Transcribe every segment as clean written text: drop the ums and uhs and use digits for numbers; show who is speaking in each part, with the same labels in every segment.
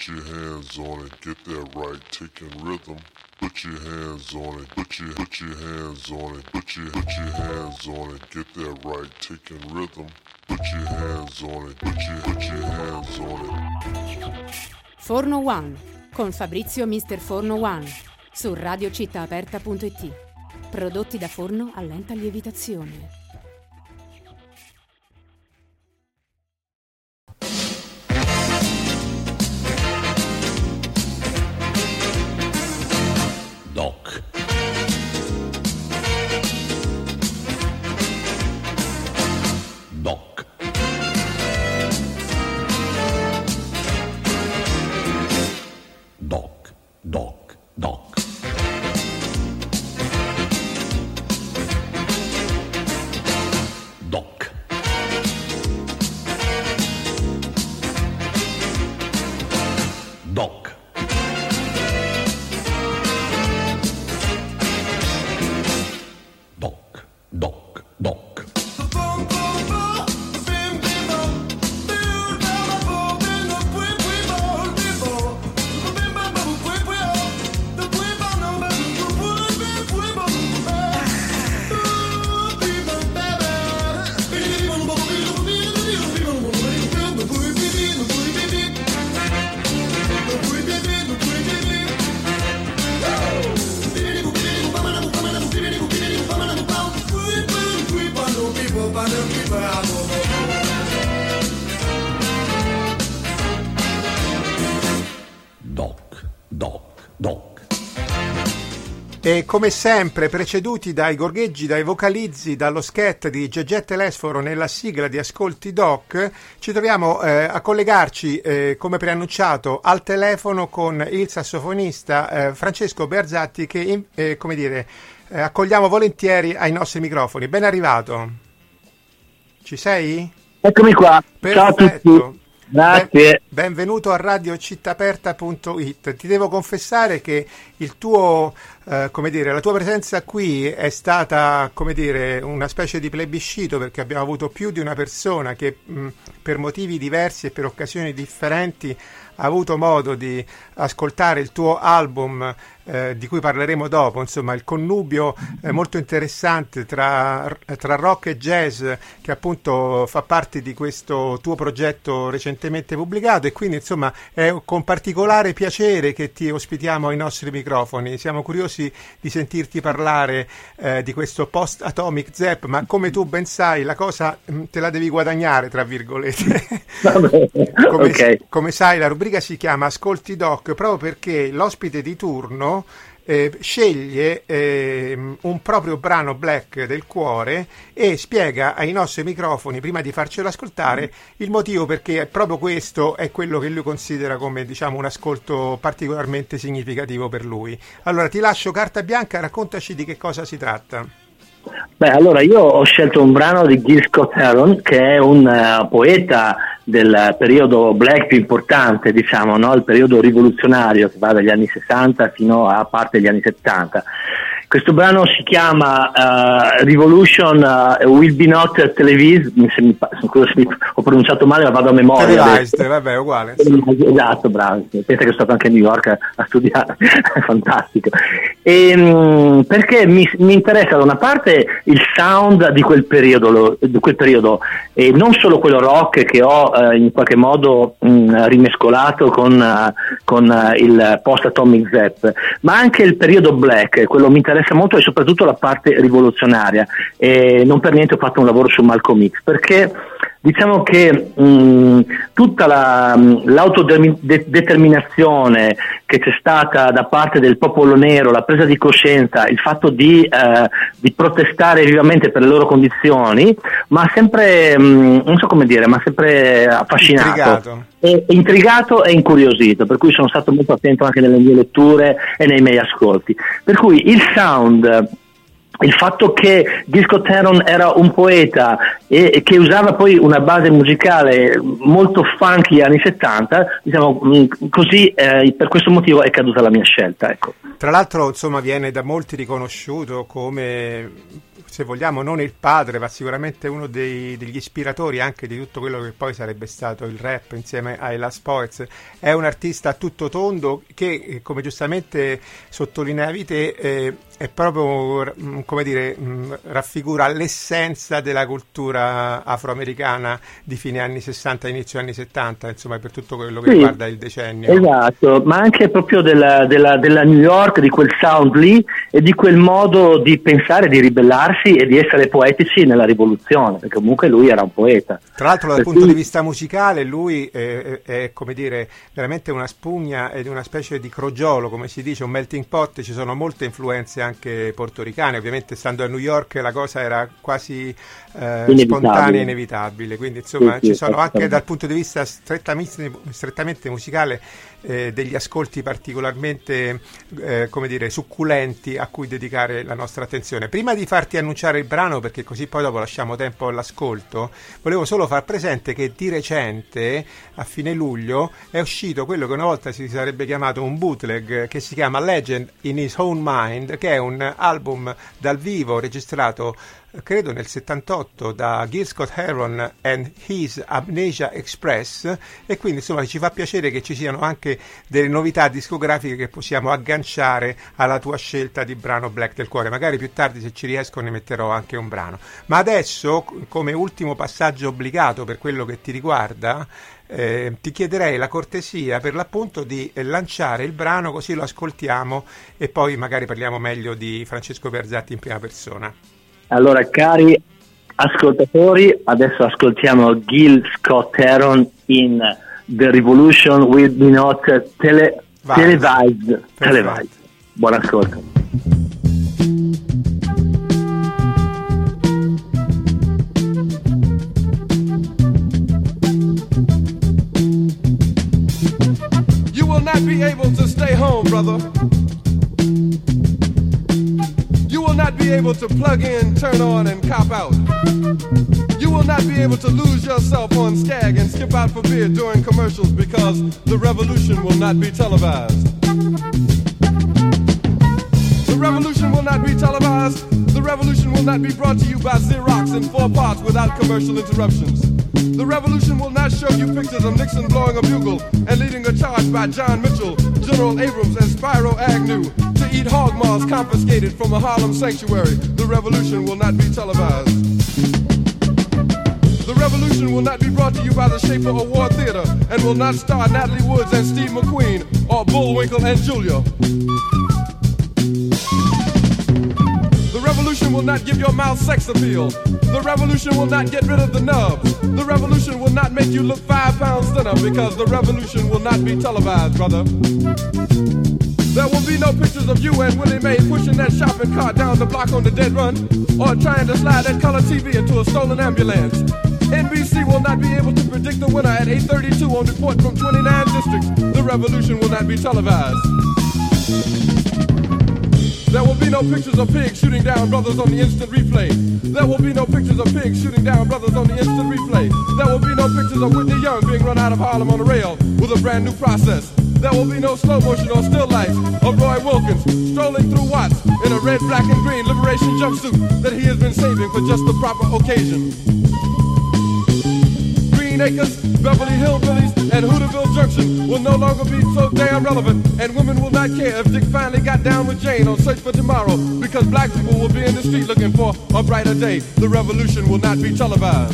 Speaker 1: Put your hands on it, get that right, taking rhythm. Put your hands on it, put your hands on it, put your hands on it, get that right, taking rhythm. Put your hands on it, put your hands on it.
Speaker 2: Forno One con Fabrizio Mister Forno One su radiocittaaperta.it. Prodotti da forno a lenta lievitazione.
Speaker 3: Doc. Doc. Doc. Doc. Doc. Doc. Doc. Doc, doc, doc. Doc, doc, doc.
Speaker 4: E come sempre preceduti dai gorgheggi, dai vocalizzi, dallo scat di Gegè Telesforo nella sigla di Ascolti Doc, ci troviamo a collegarci, come preannunciato, al telefono con il sassofonista Francesco Bearzatti che, accogliamo volentieri ai nostri microfoni. Ben arrivato. Ci sei?
Speaker 5: Eccomi qua.
Speaker 4: Perfetto.
Speaker 5: Ciao a tutti. Grazie.
Speaker 4: Benvenuto a radiocittaaperta.it. Ti devo confessare che il tuo, la tua presenza qui è stata, una specie di plebiscito, perché abbiamo avuto più di una persona che per motivi diversi e per occasioni differenti ha avuto modo di ascoltare il tuo album, di cui parleremo dopo, insomma il connubio molto interessante tra rock e jazz, che appunto fa parte di questo tuo progetto recentemente pubblicato, e quindi insomma è con particolare piacere che ti ospitiamo ai nostri microfoni. Siamo curiosi di sentirti parlare di questo Post Atomic Zep, ma come tu ben sai la cosa te la devi guadagnare, tra virgolette. Come sai, la rubrica si chiama Ascolti Doc proprio perché l'ospite di turno sceglie un proprio brano black del cuore e spiega ai nostri microfoni, prima di farcelo ascoltare, il motivo perché proprio questo è quello che lui considera come, un ascolto particolarmente significativo per lui. Allora ti lascio carta bianca, raccontaci di che cosa si tratta.
Speaker 5: Allora io ho scelto un brano di Gil Scott-Heron, che è un poeta del periodo black più importante, il periodo rivoluzionario che va dagli anni 60 fino a parte degli anni 70. Questo brano si chiama Revolution Will Be Not Televised, ho pronunciato male, ma vado a memoria.
Speaker 4: Televised, vabbè, uguale.
Speaker 5: Esatto, bravo. Pensa che sono stato anche a New York a studiare, è fantastico. Perché mi interessa da una parte il sound di quel periodo, e non solo quello rock che ho in qualche modo rimescolato con il Post Atomic Zep, ma anche il periodo black, quello mi interessa molto, e soprattutto la parte rivoluzionaria. E non per niente ho fatto un lavoro su Malcolm X, perché diciamo che tutta l'autodeterminazione che c'è stata da parte del popolo nero, la presa di coscienza, il fatto di protestare vivamente per le loro condizioni, ma sempre non so come dire, ma sempre affascinato, intrigato e incuriosito, per cui sono stato molto attento anche nelle mie letture e nei miei ascolti. Per cui il sound, il fatto che Gil Scott-Heron era un poeta e che usava poi una base musicale molto funky anni 70, così, per questo motivo è caduta la mia scelta, ecco.
Speaker 4: Tra l'altro, viene da molti riconosciuto come se vogliamo, non il padre, ma sicuramente uno degli ispiratori anche di tutto quello che poi sarebbe stato il rap insieme ai Last Poets. È un artista a tutto tondo che, come giustamente sottolineavi te, è proprio, come dire, raffigura l'essenza della cultura afroamericana di fine anni 60, inizio anni 70, insomma, per tutto quello che riguarda il decennio.
Speaker 5: Esatto, ma anche proprio della New York, di quel sound lì e di quel modo di pensare, di ribellarsi e di essere poetici nella rivoluzione, perché comunque lui era un poeta.
Speaker 4: Tra l'altro dal punto di vista musicale lui è, come dire, veramente una spugna ed una specie di crogiolo, come si dice, un melting pot. Ci sono molte influenze anche portoricane, ovviamente stando a New York la cosa era quasi spontanea e inevitabile, quindi insomma ci sono anche dal punto di vista strettamente musicale degli ascolti particolarmente come dire, succulenti a cui dedicare la nostra attenzione. Prima di farti annunciare il brano, perché così poi dopo lasciamo tempo all'ascolto, volevo solo far presente che di recente, a fine luglio, è uscito quello che una volta si sarebbe chiamato un bootleg, che si chiama Legend in His Own Mind, che è un album dal vivo registrato credo nel 78 da Gil Scott-Heron and His Amnesia Express, e quindi insomma ci fa piacere che ci siano anche delle novità discografiche che possiamo agganciare alla tua scelta di brano Black del Cuore. Magari più tardi, se ci riesco, ne metterò anche un brano, ma adesso, come ultimo passaggio obbligato per quello che ti riguarda, ti chiederei la cortesia per l'appunto di lanciare il brano, così lo ascoltiamo e poi magari parliamo meglio di Francesco Berzatti in prima persona.
Speaker 5: Allora, cari ascoltatori, adesso ascoltiamo Gil Scott-Heron in The Revolution Will Be Not Televised. Buon ascolto.
Speaker 6: You will not be able to stay home, brother. You will not be able to plug in, turn on, and cop out. You will not be able to lose yourself on Skag and skip out for beer during commercials, because the revolution will not be televised. The revolution will not be televised. The revolution will not be brought to you by Xerox in 4 parts without commercial interruptions. The revolution will not show you pictures of Nixon blowing a bugle and leading a charge by John Mitchell, General Abrams, and Spyro Agnew to eat hog maws confiscated from a Harlem sanctuary. The revolution will not be televised. The revolution will not be brought to you by the Schaefer Award Theater and will not star Natalie Woods and Steve McQueen or Bullwinkle and Julia. The revolution will not give your mouth sex appeal. The revolution will not get rid of the nubs. The revolution will not make you look 5 pounds thinner, because the revolution will not be televised, brother. There will be no pictures of you and Willie Mae pushing that shopping cart down the block on the dead run, or trying to slide that color TV into a stolen ambulance. NBC will not be able to predict the winner at 8:32 on report from 29 districts. The revolution will not be televised. There will be no pictures of pigs shooting down brothers on the instant replay. There will be no pictures of pigs shooting down brothers on the instant replay. There will be no pictures of Whitney Young being run out of Harlem on a rail with a brand new process. There will be no slow motion or still life of Roy Wilkins strolling through Watts in a red, black, and green liberation jumpsuit that he has been saving for just the proper occasion. Green Acres, Beverly Hillbillies, and Hooterville Junction will no longer be so damn relevant, and women will not care if Dick finally got down with Jane on Search for Tomorrow, because black people will be in the street looking for a brighter day. The revolution will not be televised.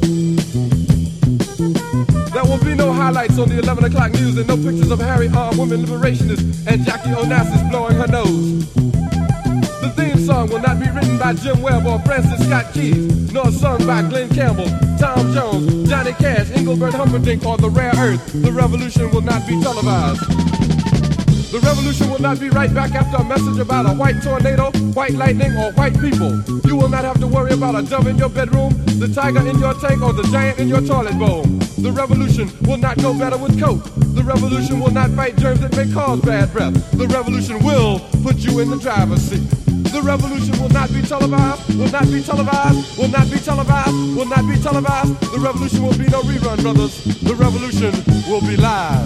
Speaker 6: There will be no highlights on the 11 o'clock news and no pictures of Harry armed women liberationists and Jackie Onassis blowing her nose. The theme song will not be written by Jim Webb or Francis Scott Keys, nor sung by Glenn Campbell, Tom Jones, Johnny Cash, Engelbert Humperdinck, or The Rare Earth. The revolution will not be televised. The revolution will not be right back after a message about a white tornado, white lightning, or white people. You will not have to worry about a dove in your bedroom, the tiger in your tank, or the giant in your toilet bowl. The revolution will not go better with Coke. The revolution will not fight germs that may cause bad breath. The revolution will put you in the driver's seat. The revolution will not be televised, will not be televised, will not be televised, will not be televised. The revolution will be no rerun, brothers. The revolution will be live.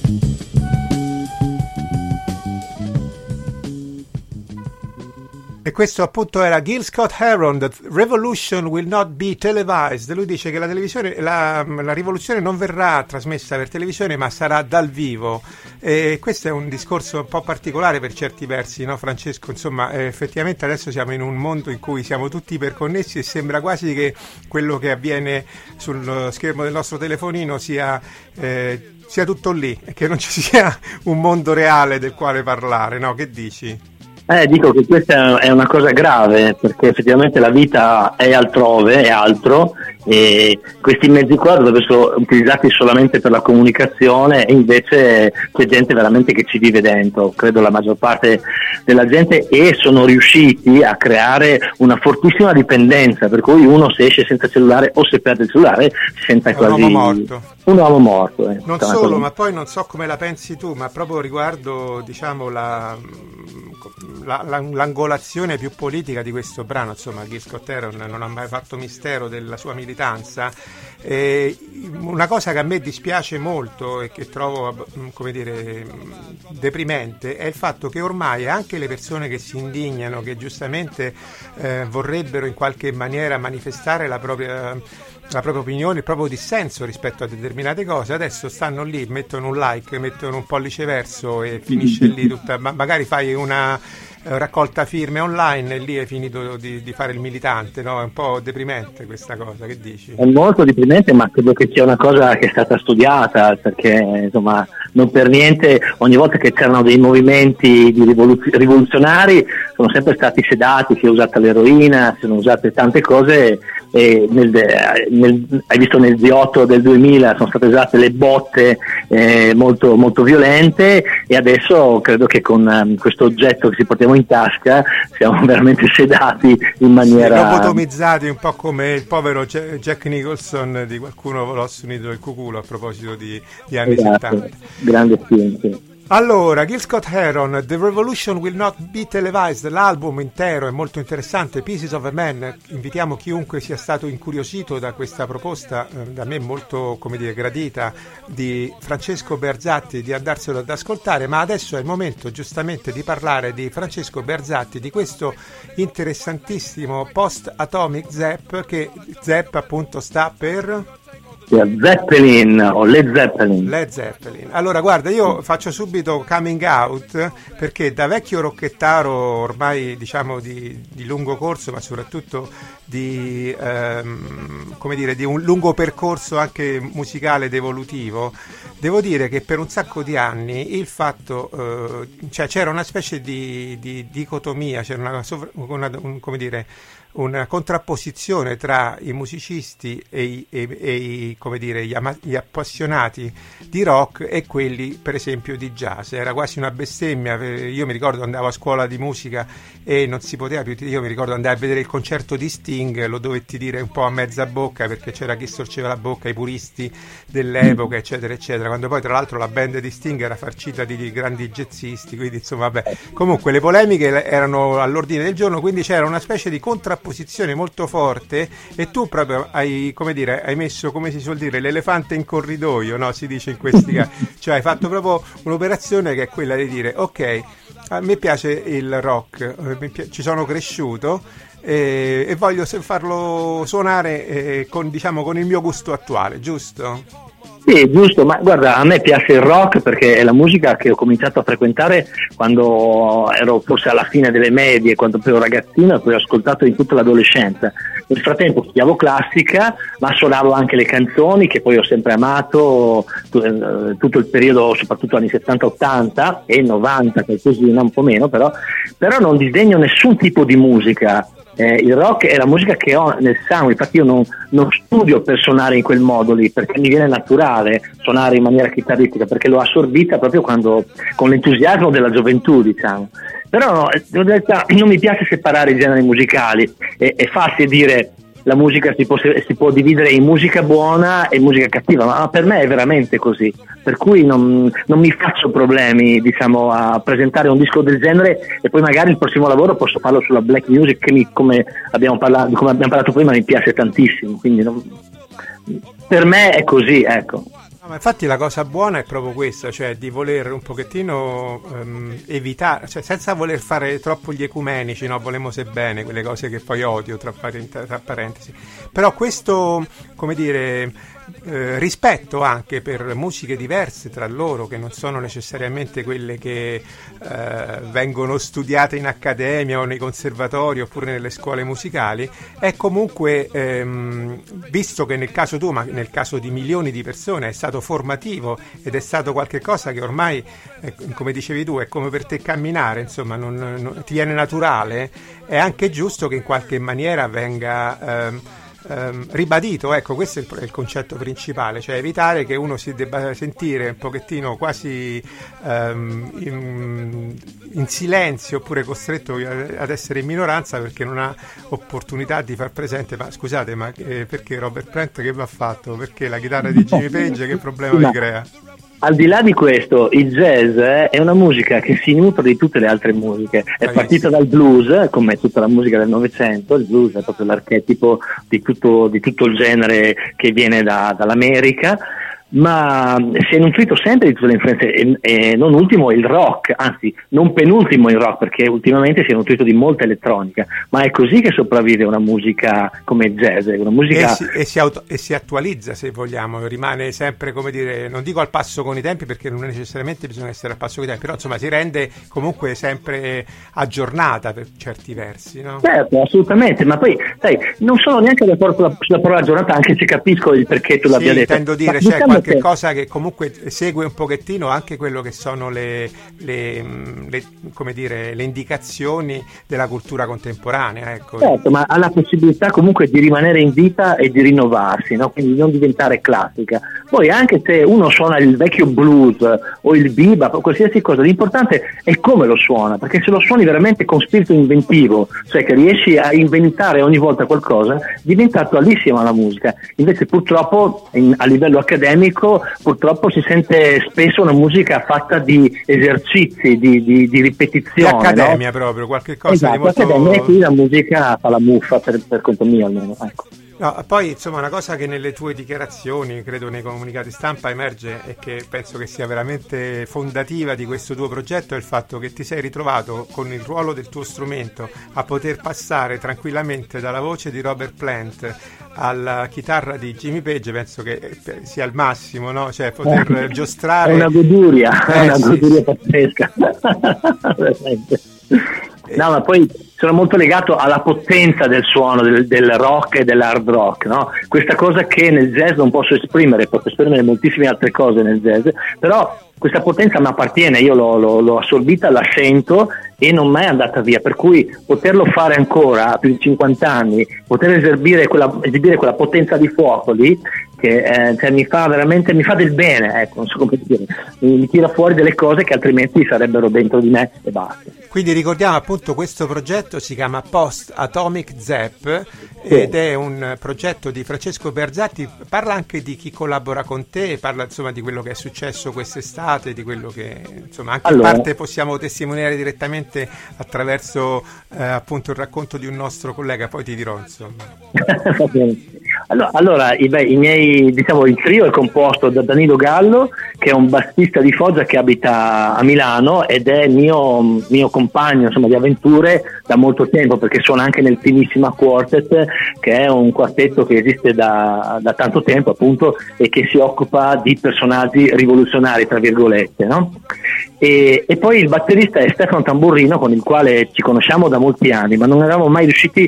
Speaker 4: E questo appunto era Gil Scott-Heron, The Revolution Will Not Be Televised. Lui dice che la televisione, la rivoluzione non verrà trasmessa per televisione ma sarà dal vivo. E questo è un discorso un po' particolare per certi versi, no Francesco? Insomma, effettivamente adesso siamo in un mondo in cui siamo tutti iperconnessi e sembra quasi che quello che avviene sul schermo del nostro telefonino sia tutto lì e che non ci sia un mondo reale del quale parlare, no? Che dici?
Speaker 5: Dico che questa è una cosa grave, perché effettivamente la vita è altrove, è altro, e questi mezzi qua dovrebbero essere utilizzati solamente per la comunicazione, e invece c'è gente veramente che ci vive dentro, credo la maggior parte della gente, e sono riusciti a creare una fortissima dipendenza, per cui uno se esce senza cellulare o se perde il cellulare si sente quasi un uomo morto.
Speaker 4: Non solo, ma poi non so come la pensi tu, ma proprio riguardo, diciamo, l'angolazione più politica di questo brano. Insomma, Gil Scott-Heron non ha mai fatto mistero della sua militanza. Una cosa che a me dispiace molto e che trovo, come dire, deprimente è il fatto che ormai anche le persone che si indignano, che giustamente vorrebbero in qualche maniera manifestare la propria opinione, il proprio dissenso rispetto a determinate cose, adesso stanno lì, mettono un like, mettono un pollice verso e finisce lì tutta. Magari fai una raccolta firme online e lì hai finito di fare il militante, no? È un po' deprimente questa cosa, che dici? È
Speaker 5: molto deprimente, ma credo che sia una cosa che è stata studiata, perché insomma non per niente ogni volta che c'erano dei movimenti di rivoluzionari sono sempre stati sedati, si è usata l'eroina, si sono usate tante cose, e hai visto nel G8 del 2000 sono state usate le botte molto, molto violente, e adesso credo che con questo oggetto che si portiamo in tasca siamo veramente sedati in maniera
Speaker 4: lobotomizzati, un po' come il povero Jack Nicholson di Qualcuno volò su un nido del cuculo, a proposito di anni 70.
Speaker 5: Grande film, sì.
Speaker 4: Allora, Gil Scott-Heron, The Revolution Will Not Be Televised, l'album intero è molto interessante, Pieces of a Man. Invitiamo chiunque sia stato incuriosito da questa proposta, da me molto, come dire, gradita, di Francesco Berzatti, di andarselo ad ascoltare. Ma adesso è il momento giustamente di parlare di Francesco Berzatti, di questo interessantissimo post-atomic Zepp, che Zepp appunto sta per...
Speaker 5: Zeppelin o Led Zeppelin.
Speaker 4: Led Zeppelin. Allora guarda, io faccio subito coming out, perché da vecchio rocchettaro ormai, diciamo, di lungo corso, ma soprattutto di come dire, di un lungo percorso anche musicale ed evolutivo, devo dire che per un sacco di anni il fatto cioè c'era una specie di dicotomia, c'era una contrapposizione tra i musicisti e i come dire, gli appassionati di rock e quelli per esempio di jazz. Era quasi una bestemmia. Io mi ricordo andavo a scuola di musica e non si poteva più, io mi ricordo andare a vedere il concerto di Sting, lo dovetti dire un po' a mezza bocca perché c'era chi storceva la bocca, i puristi dell'epoca eccetera eccetera, quando poi tra l'altro la band di Sting era farcita di grandi jazzisti, quindi insomma vabbè, comunque le polemiche erano all'ordine del giorno, quindi c'era una specie di contrapposizione molto forte e tu proprio hai, come dire, hai messo, come si suol dire, l'elefante in corridoio, no? Si dice in questi casi, cioè hai fatto proprio un'operazione che è quella di dire ok, a me piace il rock, ci sono cresciuto e voglio farlo suonare con, diciamo, con il mio gusto attuale, giusto?
Speaker 5: Sì, giusto, ma guarda, a me piace il rock perché è la musica che ho cominciato a frequentare quando ero forse alla fine delle medie, quando ero ragazzino, e poi ho ascoltato in tutta l'adolescenza. Nel frattempo studiavo classica, ma suonavo anche le canzoni che poi ho sempre amato tutto il periodo, soprattutto anni 70-80 e 90, qualcosina, un po' meno, però non disdegno nessun tipo di musica. Il rock è la musica che ho nel sangue, infatti io non studio per suonare in quel modo lì, perché mi viene naturale suonare in maniera chitarristica, perché l'ho assorbita proprio con l'entusiasmo della gioventù, diciamo. Però in realtà non mi piace separare i generi musicali, è facile dire la musica si può dividere in musica buona e musica cattiva, ma per me è veramente così, per cui non mi faccio problemi, diciamo, a presentare un disco del genere e poi magari il prossimo lavoro posso farlo sulla black music che come abbiamo parlato prima mi piace tantissimo, quindi per me è così, ecco.
Speaker 4: No, ma infatti la cosa buona è proprio questa, cioè di voler un pochettino evitare, cioè senza voler fare troppo gli ecumenici, no, volemo se bene, quelle cose che poi odio tra parentesi. Però questo, come dire, rispetto anche per musiche diverse tra loro, che non sono necessariamente quelle che vengono studiate in accademia o nei conservatori oppure nelle scuole musicali, è comunque, visto che nel caso tuo, ma nel caso di milioni di persone, è stato formativo ed è stato qualche cosa che ormai, come dicevi tu, è come per te camminare, insomma, non ti viene naturale, è anche giusto che in qualche maniera venga ribadito, ecco, questo è il concetto principale, cioè evitare che uno si debba sentire un pochettino quasi in silenzio oppure costretto ad essere in minoranza perché non ha opportunità di far presente, ma scusate, ma perché Robert Plant che va fatto? Perché la chitarra di Jimmy Page che problema vi crea?
Speaker 5: Al di là di questo, il jazz è una musica che si nutre di tutte le altre musiche. È partita dal blues, come tutta la musica del Novecento. Il blues è proprio l'archetipo di tutto il genere che viene dall'America, ma si è nutrito sempre di tutte le influenze, e non ultimo il rock, anzi non penultimo il rock, perché ultimamente si è nutrito di molta elettronica, ma è così che sopravvive una musica come il jazz, una musica
Speaker 4: e si attualizza, se vogliamo, rimane sempre, come dire, non dico al passo con i tempi perché non necessariamente bisogna essere al passo con i tempi, però insomma si rende comunque sempre aggiornata per certi versi, no?
Speaker 5: Certo, assolutamente, ma poi sai, non sono neanche d'accordo sulla parola aggiornata, anche se capisco il perché tu l'abbia detto.
Speaker 4: Intendo dire, c'è qualche cosa che comunque segue un pochettino anche quello che sono le come dire, le indicazioni della cultura contemporanea, ecco.
Speaker 5: Certo, ma ha la possibilità comunque di rimanere in vita e di rinnovarsi, no? Quindi non diventare classica. Poi anche se uno suona il vecchio blues o il bebop o qualsiasi cosa, l'importante è come lo suona, perché se lo suoni veramente con spirito inventivo, cioè che riesci a inventare ogni volta qualcosa, diventa attualissima la musica. Invece purtroppo a livello accademico purtroppo si sente spesso una musica fatta di esercizi, di ripetizione,
Speaker 4: di accademia,
Speaker 5: no?
Speaker 4: Proprio qualche cosa,
Speaker 5: esatto,
Speaker 4: di molto...
Speaker 5: accademia, e qui la musica fa la muffa per conto mio almeno, ecco.
Speaker 4: No, poi insomma una cosa che nelle tue dichiarazioni, credo nei comunicati stampa, emerge e che penso che sia veramente fondativa di questo tuo progetto è il fatto che ti sei ritrovato con il ruolo del tuo strumento a poter passare tranquillamente dalla voce di Robert Plant alla chitarra di Jimmy Page. Penso che sia il massimo, no? Cioè poter giostrare.
Speaker 5: È una goduria, pazzesca. No, ma poi sono molto legato alla potenza del suono del rock e dell'hard rock, no? Questa cosa che nel jazz non posso esprimere moltissime altre cose nel jazz, però questa potenza mi appartiene, io l'ho assorbita, la sento e non mi è andata via, per cui poterlo fare ancora a più di 50 anni, poter esibire quella potenza di fuoco lì, che cioè mi fa del bene, ecco, non so come dire, mi tira fuori delle cose che altrimenti sarebbero dentro di me e basta.
Speaker 4: Quindi ricordiamo appunto questo progetto si chiama Post Atomic Zep ed è un progetto di Francesco Berzatti. Parla anche di chi collabora con te, parla insomma di quello che è successo quest'estate, di quello che insomma anche in parte possiamo testimoniare direttamente attraverso appunto il racconto di un nostro collega, poi ti dirò insomma.
Speaker 5: Va bene. Allora i miei, diciamo, il trio è composto da Danilo Gallo, che è un bassista di Foggia che abita a Milano ed è mio compagno, insomma, di avventure da molto tempo, perché suona anche nel Finissima Quartet, che è un quartetto che esiste da tanto tempo appunto e che si occupa di personaggi rivoluzionari, tra virgolette, no? E poi il batterista è Stefano Tamburrino, con il quale ci conosciamo da molti anni, ma non eravamo mai riusciti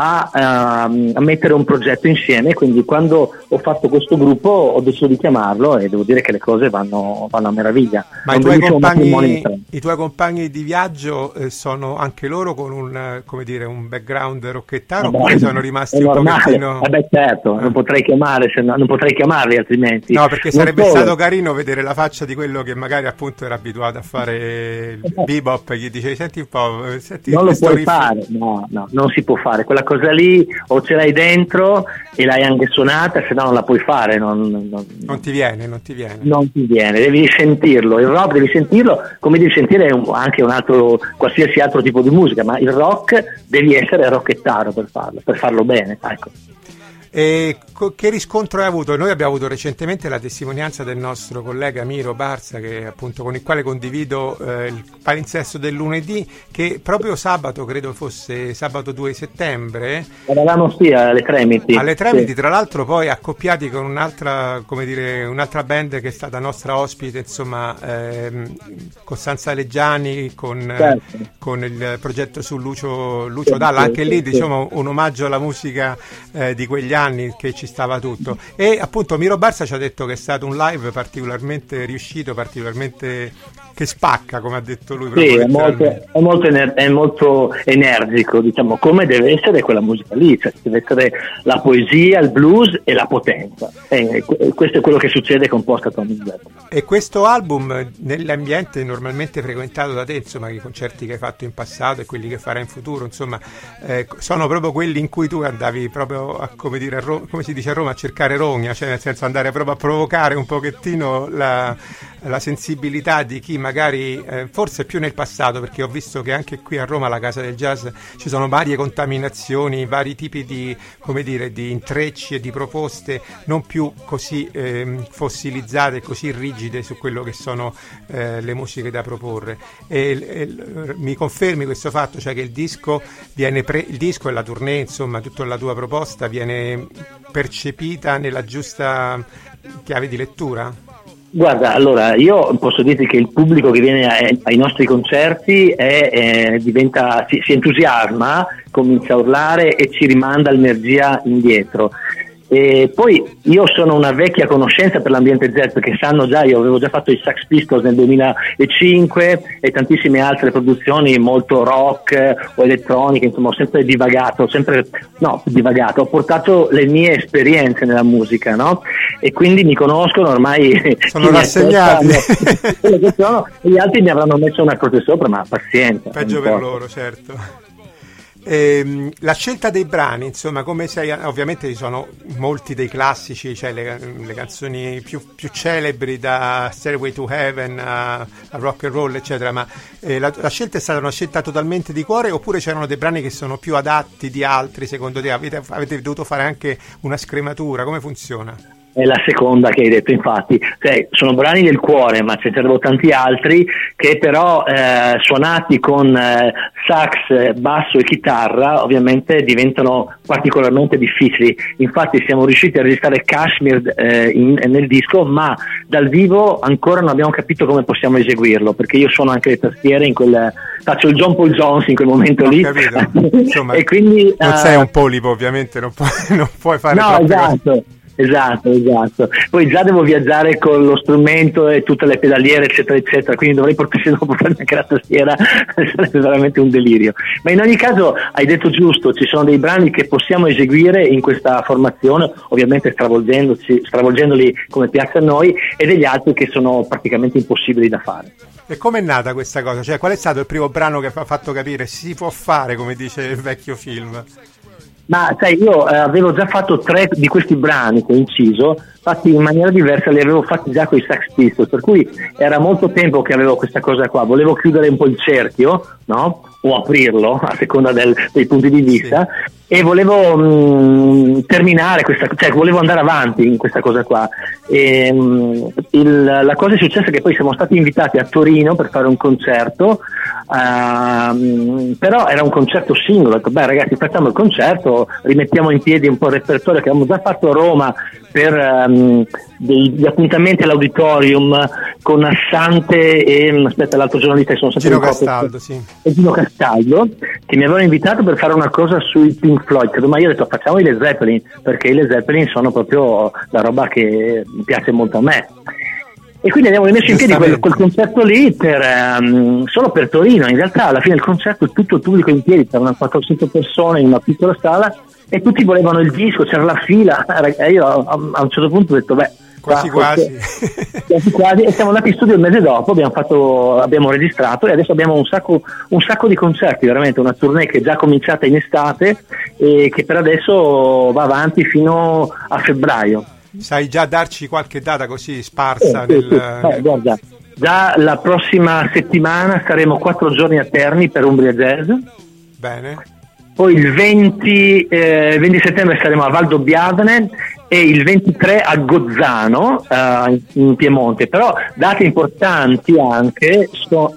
Speaker 5: a mettere un progetto insieme, quindi quando ho fatto questo gruppo ho deciso di chiamarlo e devo dire che le cose vanno a meraviglia.
Speaker 4: Ma i tuoi compagni di viaggio sono anche loro con un background rocchettaro, oppure sono rimasti un pochettino...
Speaker 5: certo, non potrei chiamarli altrimenti.
Speaker 4: No, perché sarebbe stato carino vedere la faccia di quello che magari appunto era abituato a fare il bebop, gli dicevi senti un po',
Speaker 5: non lo puoi fare, no, non si può fare quella cosa lì, o ce l'hai dentro e l'hai anche suonata, se no non la puoi fare, non ti viene, devi sentirlo, il rock devi sentirlo come devi sentire anche un altro, qualsiasi altro tipo di musica, ma il rock devi essere rockettaro per farlo bene, ecco.
Speaker 4: E che riscontro hai avuto? Noi abbiamo avuto recentemente la testimonianza del nostro collega Miro Barza, che appunto con il quale condivido il palinsesto del lunedì, che proprio sabato, credo fosse sabato 2 settembre,
Speaker 5: eravamo alle Tremiti.
Speaker 4: Alle Tremiti, sì. Tra l'altro poi accoppiati con un'altra, come dire, un'altra band che è stata nostra ospite, insomma, Costanza Leggiani con il progetto su Lucio Dalla, anche lì diciamo un omaggio alla musica di quegli anni, che ci stava tutto. E appunto Miro Barza ci ha detto che è stato un live particolarmente riuscito, particolarmente che spacca, come ha detto lui.
Speaker 5: Sì, è molto energico, diciamo, come deve essere quella musica lì, cioè deve essere la poesia, il blues e la potenza. Questo è quello che succede con Post Atomic Zeppelin.
Speaker 4: E questo album, nell'ambiente normalmente frequentato da te, insomma, i concerti che hai fatto in passato e quelli che farai in futuro, insomma, sono proprio quelli in cui tu andavi proprio a, come dire, come si dice a Roma, a cercare rogna, cioè nel senso andare proprio a provocare un pochettino la sensibilità di chi magari forse più nel passato, perché ho visto che anche qui a Roma, alla Casa del Jazz, ci sono varie contaminazioni, vari tipi di, come dire, di intrecci e di proposte non più così fossilizzate, così rigide su quello che sono le musiche da proporre. Mi confermi questo fatto, cioè che il disco il disco e la tournée, insomma tutta la tua proposta viene percepita nella giusta chiave di lettura?
Speaker 5: Guarda, allora io posso dirti che il pubblico che viene ai nostri concerti si entusiasma, comincia a urlare e ci rimanda l'energia indietro. E poi io sono una vecchia conoscenza per l'ambiente jazz, perché sanno già, io avevo già fatto i Sax Pistols nel 2005 e tantissime altre produzioni molto rock o elettroniche, insomma ho sempre divagato, ho portato le mie esperienze nella musica, no? E quindi mi conoscono ormai,
Speaker 4: sono rassegnati
Speaker 5: e gli altri mi avranno messo una croce sopra, ma pazienza,
Speaker 4: peggio per loro, certo. La scelta dei brani, insomma, come sei, ovviamente ci sono molti dei classici, cioè le canzoni più celebri, da Stairway to Heaven a Rock and Roll, eccetera, ma la scelta è stata una scelta totalmente di cuore, oppure c'erano dei brani che sono più adatti di altri, secondo te? Avete dovuto fare anche una scrematura? Come funziona?
Speaker 5: È la seconda che hai detto, infatti, cioè, sono brani del cuore, ma ce ne sarebbero tanti altri che però suonati con sax, basso e chitarra ovviamente diventano particolarmente difficili. Infatti siamo riusciti a registrare Kashmir nel disco, ma dal vivo ancora non abbiamo capito come possiamo eseguirlo, perché io suono anche le tastiere faccio il John Paul Jones in quel momento lì.
Speaker 4: Insomma,
Speaker 5: e quindi
Speaker 4: non sei un polipo, ovviamente non puoi fare troppe cose.
Speaker 5: Esatto. Poi già devo viaggiare con lo strumento e tutte le pedaliere, eccetera, eccetera, quindi dovrei portare anche la tastiera, sarebbe veramente un delirio. Ma in ogni caso hai detto giusto, ci sono dei brani che possiamo eseguire in questa formazione, ovviamente stravolgendoli come piace a noi, e degli altri che sono praticamente impossibili da fare.
Speaker 4: E com'è nata questa cosa? Cioè, qual è stato il primo brano che ha fatto capire si può fare, come dice il vecchio film?
Speaker 5: Ma sai, io avevo già fatto 3 di questi brani che ho inciso, fatti in maniera diversa, li avevo fatti già con i Sax Pistols, per cui era molto tempo che avevo questa cosa qua, volevo chiudere un po' il cerchio, no? O aprirlo a seconda dei punti di vista, sì. E volevo terminare volevo andare avanti in questa cosa qua. E, la cosa è successa che poi siamo stati invitati a Torino per fare un concerto, però era un concerto singolo. Ho detto, beh ragazzi, facciamo il concerto, rimettiamo in piedi un po' il repertorio che avevamo già fatto a Roma per degli appuntamenti all'auditorium con Assante e l'altro giornalista che sono stato
Speaker 4: Gino Castaldo, sì.
Speaker 5: E Gino Castaldo, che mi avevano invitato per fare una cosa sui Pink Floyd, ma io ho detto facciamo i Led Zeppelin, perché i Led Zeppelin sono proprio la roba che piace molto a me. E quindi abbiamo rimesso in piedi quel concerto lì solo per Torino. In realtà alla fine del concerto tutto il pubblico in piedi, c'erano 400 persone in una piccola sala e tutti volevano il disco, c'era la fila, e io a un certo punto ho detto
Speaker 4: quasi
Speaker 5: e siamo andati in studio il mese dopo, abbiamo registrato e adesso abbiamo un sacco di concerti, veramente una tournée che è già cominciata in estate e che per
Speaker 4: adesso
Speaker 5: va avanti fino a febbraio.
Speaker 4: Sai già darci qualche data così sparsa?
Speaker 5: Guarda, già la prossima settimana saremo 4 giorni a Terni per Umbria Jazz.
Speaker 4: Bene.
Speaker 5: Poi il 20 settembre saremo a Valdobbiadene e il 23 a Gozzano in Piemonte. Però date importanti anche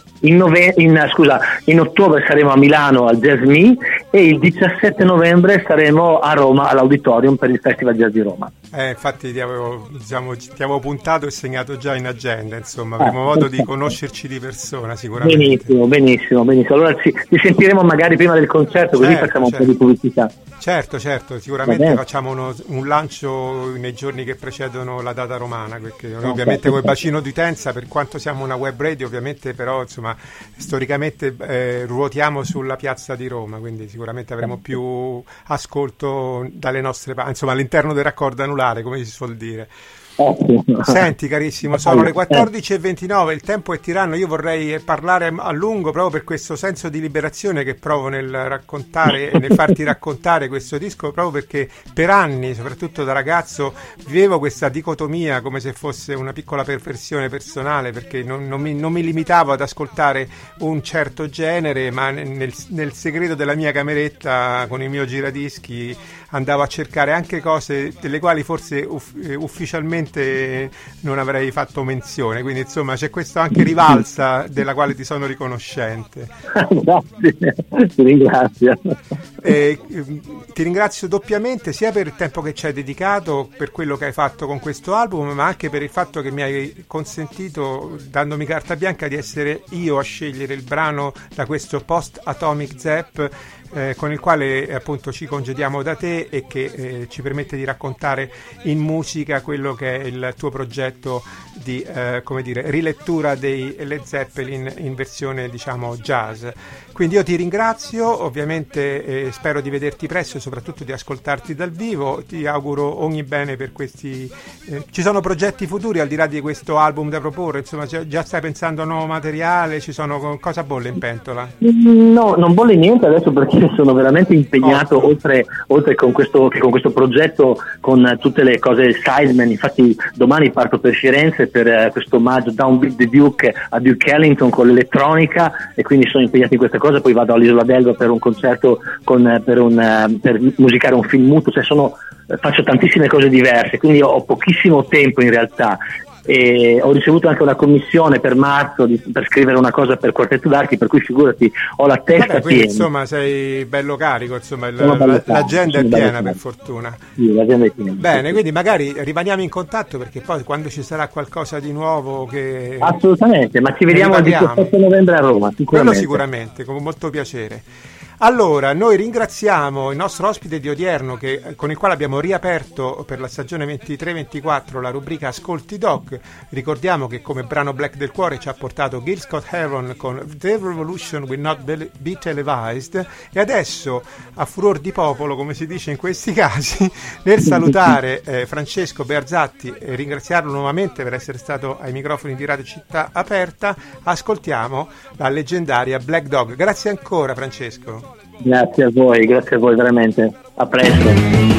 Speaker 5: in ottobre saremo a Milano al Jazz Me e il 17 novembre saremo a Roma all'Auditorium per il Festival Jazz di Roma.
Speaker 4: Infatti ti avevo puntato e segnato già in agenda, insomma, avremo modo di conoscerci di persona sicuramente.
Speaker 5: Benissimo. Allora ci sentiremo magari prima del concerto, così facciamo un po' di pubblicità.
Speaker 4: Certo, sicuramente facciamo un lancio nei giorni che precedono la data romana, perché noi ovviamente come bacino di utenza, per quanto siamo una web radio, ovviamente però insomma storicamente ruotiamo sulla piazza di Roma, quindi sicuramente avremo più ascolto dalle nostre parti, insomma all'interno del raccordo anulare, come si suol dire. Senti carissimo, sono le 14:29, il tempo è tiranno, io vorrei parlare a lungo proprio per questo senso di liberazione che provo nel raccontare e nel farti raccontare questo disco, proprio perché per anni, soprattutto da ragazzo, vivevo questa dicotomia come se fosse una piccola perversione personale, perché non mi limitavo ad ascoltare un certo genere, ma nel segreto della mia cameretta con il mio giradischi andavo a cercare anche cose delle quali forse ufficialmente non avrei fatto menzione, quindi insomma c'è questa anche rivalsa della quale ti sono riconoscente.
Speaker 5: Grazie, ti ringrazio.
Speaker 4: Ti ringrazio doppiamente sia per il tempo che ci hai dedicato, per quello che hai fatto con questo album, ma anche per il fatto che mi hai consentito, dandomi carta bianca, di essere io a scegliere il brano da questo Post Atomic Zap, con il quale appunto ci congediamo da te e che ci permette di raccontare in musica quello che è il tuo progetto di rilettura dei Led Zeppelin in versione diciamo jazz. Quindi io ti ringrazio, ovviamente spero di vederti presto e soprattutto di ascoltarti dal vivo, ti auguro ogni bene per questi ci sono progetti futuri al di là di questo album da proporre, insomma già stai pensando a nuovo materiale, ci sono cosa bolle in pentola?
Speaker 5: No, non bolle niente adesso perché sono veramente impegnato oltre con questo progetto, con tutte le cose sideman. Infatti domani parto per Firenze per questo omaggio Down Beat the Duke a Duke Ellington con l'elettronica, e quindi sono impegnato in questa cosa. Poi vado all'Isola d'Elba per un concerto per musicare un film muto, faccio tantissime cose diverse, quindi ho pochissimo tempo in realtà. E ho ricevuto anche una commissione per marzo per scrivere una cosa per Quartetto d'Archi, per cui figurati, ho la testa piena.
Speaker 4: Insomma sei bello carico, insomma l'agenda è piena per fortuna.
Speaker 5: Sì, l'agenda è piena.
Speaker 4: Bene, quindi magari rimaniamo in contatto, perché poi quando ci sarà qualcosa di nuovo che...
Speaker 5: Assolutamente, ma ci vediamo il 17 novembre a Roma,
Speaker 4: quello sicuramente, con molto piacere. Allora, noi ringraziamo il nostro ospite di odierno con il quale abbiamo riaperto per la stagione 23-24 la rubrica Ascolti Doc. Ricordiamo che come brano Black del Cuore ci ha portato Gil Scott-Heron con The Revolution Will Not Be Televised, e adesso, a furor di popolo, come si dice in questi casi, nel salutare Francesco Bearzatti e ringraziarlo nuovamente per essere stato ai microfoni di Radio Città Aperta, ascoltiamo la leggendaria Black Dog. Grazie ancora Francesco.
Speaker 5: Grazie a voi veramente, a presto.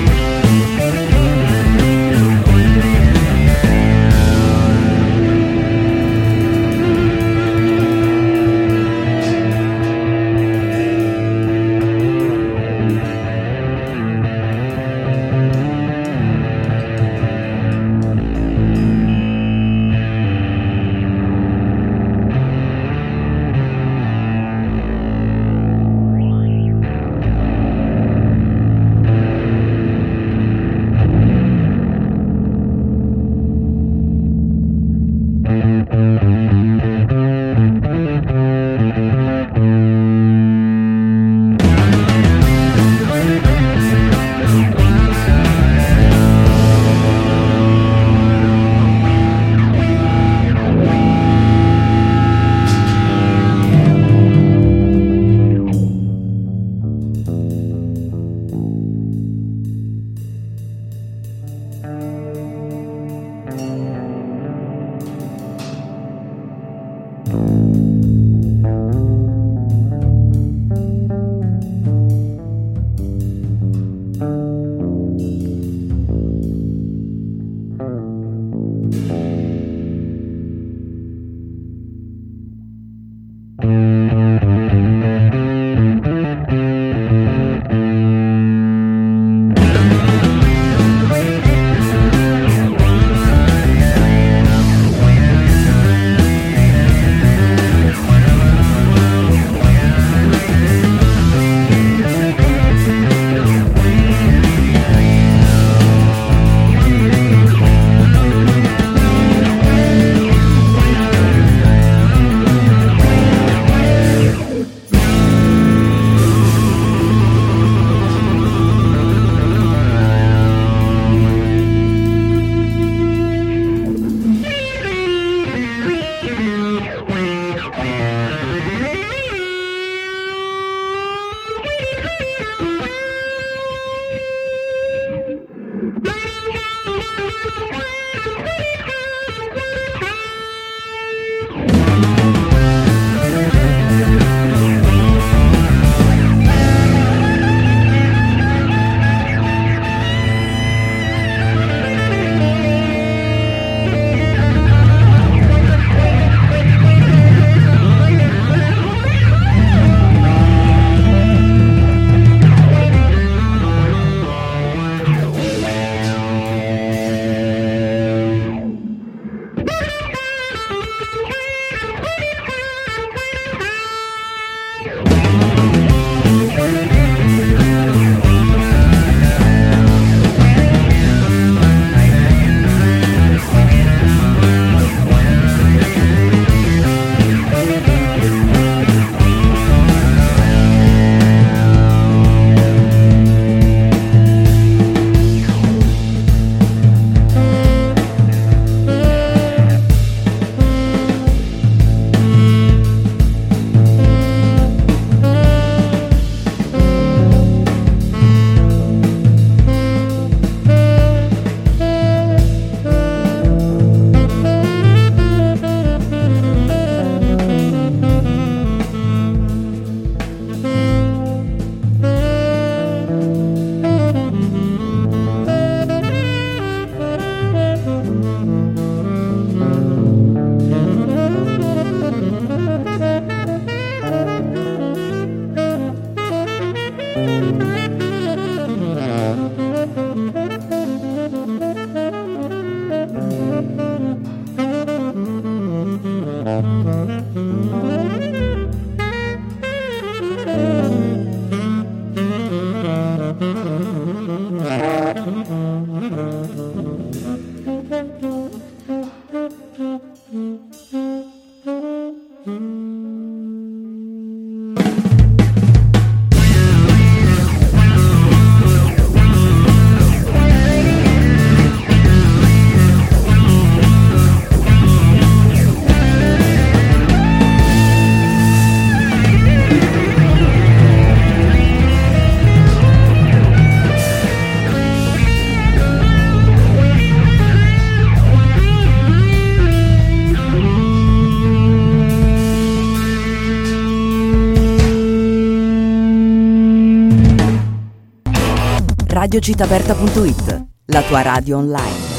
Speaker 7: radiocitaperta.it, la tua radio online.